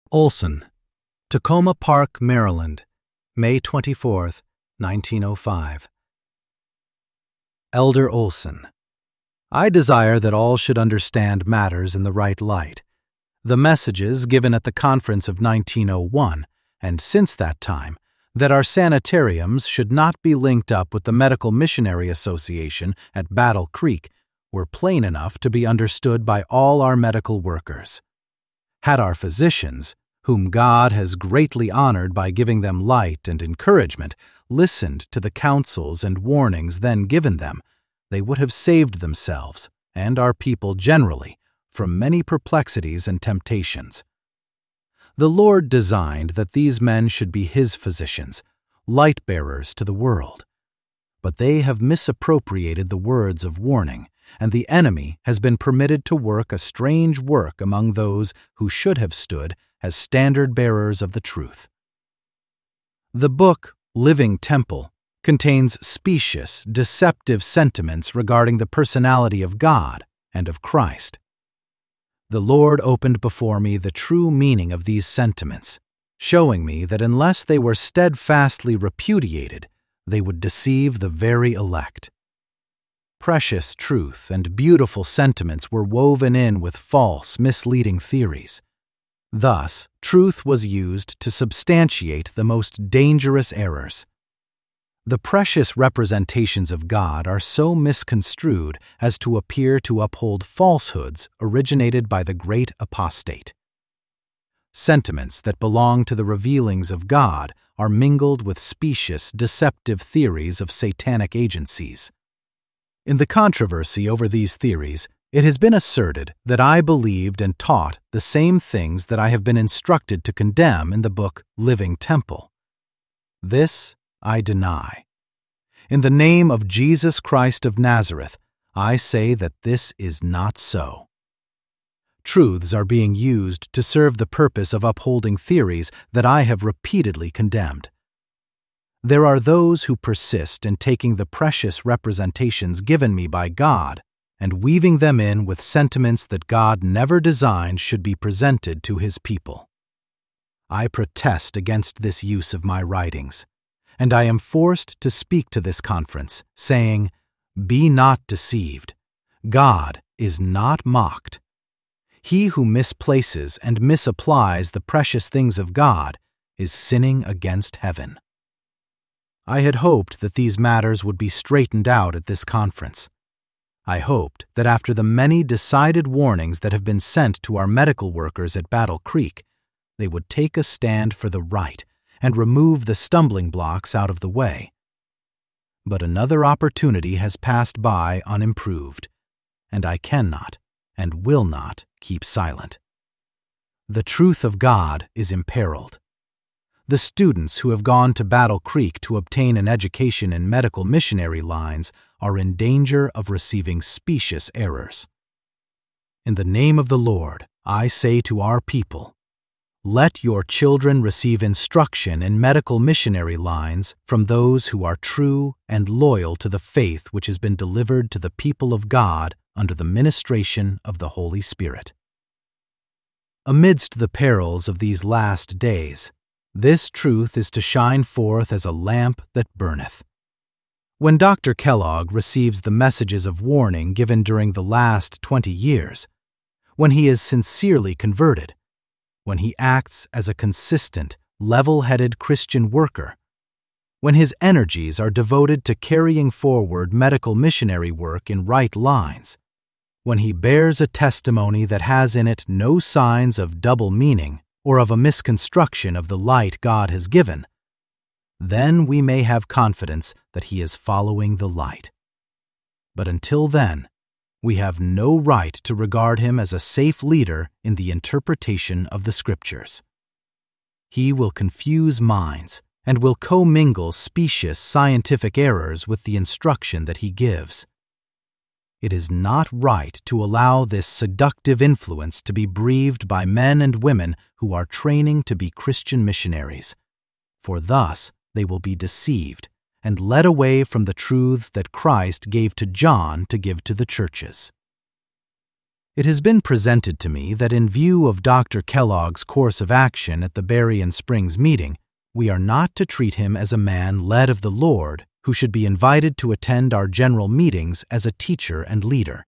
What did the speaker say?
Olson, Tacoma Park, Maryland, May 24, 1905. Elder Olson, I desire that all should understand matters in the right light. The messages given at the conference of 1901, and since that time, that our sanitariums should not be linked up with the Medical Missionary Association at Battle Creek, were plain enough to be understood by all our medical workers. Had our physicians, whom God has greatly honored by giving them light and encouragement, listened to the counsels and warnings then given them, they would have saved themselves, and our people generally, from many perplexities and temptations. The Lord designed that these men should be His physicians, light-bearers to the world. But they have misappropriated the words of warning, and the enemy has been permitted to work a strange work among those who should have stood as standard-bearers of the truth. The book, Living Temple, contains specious, deceptive sentiments regarding the personality of God and of Christ. The Lord opened before me the true meaning of these sentiments, showing me that unless they were steadfastly repudiated, they would deceive the very elect. Precious truth and beautiful sentiments were woven in with false, misleading theories. Thus, truth was used to substantiate the most dangerous errors. The precious representations of God are so misconstrued as to appear to uphold falsehoods originated by the great apostate. Sentiments that belong to the revealings of God are mingled with specious, deceptive theories of satanic agencies. In the controversy over these theories, it has been asserted that I believed and taught the same things that I have been instructed to condemn in the book Living Temple. This I deny. In the name of Jesus Christ of Nazareth, I say that this is not so. Truths are being used to serve the purpose of upholding theories that I have repeatedly condemned. There are those who persist in taking the precious representations given me by God and weaving them in with sentiments that God never designed should be presented to His people. I protest against this use of my writings, and I am forced to speak to this conference, saying, "Be not deceived. God is not mocked. He who misplaces and misapplies the precious things of God is sinning against heaven." I had hoped that these matters would be straightened out at this conference. I hoped that after the many decided warnings that have been sent to our medical workers at Battle Creek, they would take a stand for the right and remove the stumbling blocks out of the way. But another opportunity has passed by unimproved, and I cannot and will not keep silent. The truth of God is imperiled. The students who have gone to Battle Creek to obtain an education in medical missionary lines are in danger of receiving specious errors. In the name of the Lord, I say to our people, let your children receive instruction in medical missionary lines from those who are true and loyal to the faith which has been delivered to the people of God under the ministration of the Holy Spirit. Amidst the perils of these last days, this truth is to shine forth as a lamp that burneth. When Dr. Kellogg receives the messages of warning given during the last 20 years, when he is sincerely converted, when he acts as a consistent, level-headed Christian worker, when his energies are devoted to carrying forward medical missionary work in right lines, when he bears a testimony that has in it no signs of double meaning or of a misconstruction of the light God has given, then we may have confidence that he is following the light. But until then, we have no right to regard him as a safe leader in the interpretation of the Scriptures. He will confuse minds and will commingle specious scientific errors with the instruction that he gives. It is not right to allow this seductive influence to be breathed by men and women who are training to be Christian missionaries, for thus they will be deceived and led away from the truths that Christ gave to John to give to the churches. It has been presented to me that in view of Dr. Kellogg's course of action at the Berrien Springs meeting, we are not to treat him as a man led of the Lord who should be invited to attend our general meetings as a teacher and leader.